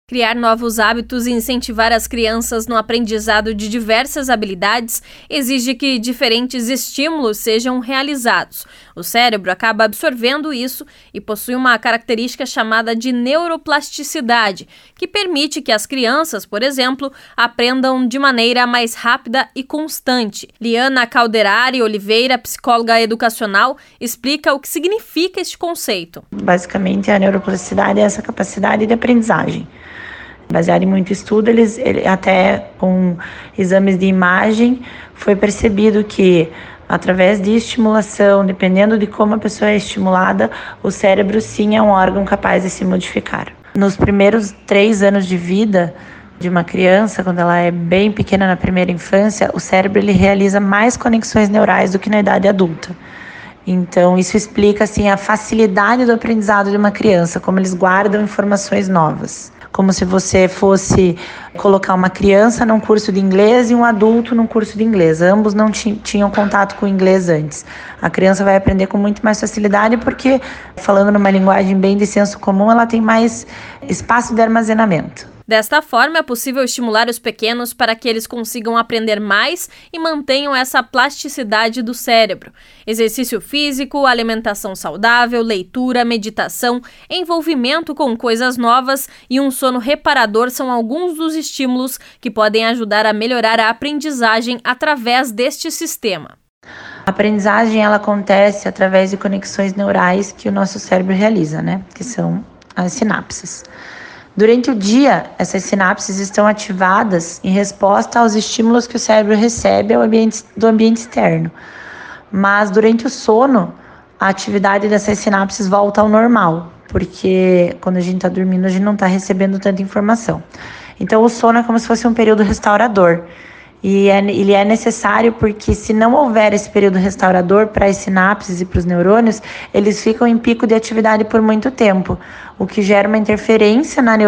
Criar novos hábitos e incentivar as crianças no aprendizado de diversas habilidades exige que diferentes estímulos sejam realizados. O cérebro acaba absorvendo isso e possui uma característica chamada de neuroplasticidade, que permite que as crianças, por exemplo, aprendam de maneira mais rápida e constante. Liana Calderari Oliveira, psicóloga educacional, explica o que significa este conceito. Basicamente, a neuroplasticidade é essa capacidade de aprendizagem. Baseado em muito estudo, até com exames de imagem, foi percebido que, através de estimulação, dependendo de como a pessoa é estimulada, o cérebro sim é um órgão capaz de se modificar. Nos primeiros 3 anos de vida de uma criança, quando ela é bem pequena na primeira infância, o cérebro ele realiza mais conexões neurais do que na idade adulta. Então, isso explica assim, a facilidade do aprendizado de uma criança, como eles guardam informações novas. Como se você fosse colocar uma criança num curso de inglês e um adulto num curso de inglês. Ambos não tinham contato com o inglês antes. A criança vai aprender com muito mais facilidade porque, falando numa linguagem bem de senso comum, ela tem mais espaço de armazenamento. Desta forma, é possível estimular os pequenos para que eles consigam aprender mais e mantenham essa plasticidade do cérebro. Exercício físico, alimentação saudável, leitura, meditação, envolvimento com coisas novas e um sono reparador são alguns dos estímulos que podem ajudar a melhorar a aprendizagem através deste sistema. A aprendizagem ela acontece através de conexões neurais que o nosso cérebro realiza, que são as sinapses. Durante o dia, essas sinapses estão ativadas em resposta aos estímulos que o cérebro recebe do ambiente externo. Mas durante o sono, a atividade dessas sinapses volta ao normal, porque quando a gente está dormindo, a gente não está recebendo tanta informação. Então, o sono é como se fosse um período restaurador. E ele é necessário porque, se não houver esse período restaurador para as sinapses e para os neurônios, eles ficam em pico de atividade por muito tempo, o que gera uma interferência na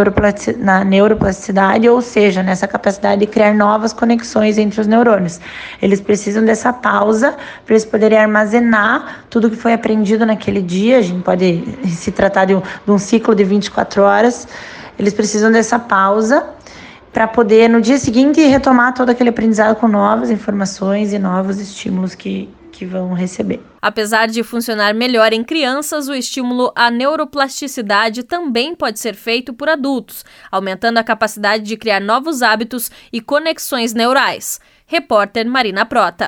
neuroplasticidade, ou seja, nessa capacidade de criar novas conexões entre os neurônios. Eles precisam dessa pausa para eles poderem armazenar tudo que foi aprendido naquele dia. A gente pode se tratar de um ciclo de 24 horas. Eles precisam dessa pausa para poder, no dia seguinte, retomar todo aquele aprendizado com novas informações e novos estímulos que vão receber. Apesar de funcionar melhor em crianças, o estímulo à neuroplasticidade também pode ser feito por adultos, aumentando a capacidade de criar novos hábitos e conexões neurais. Repórter Marina Prota.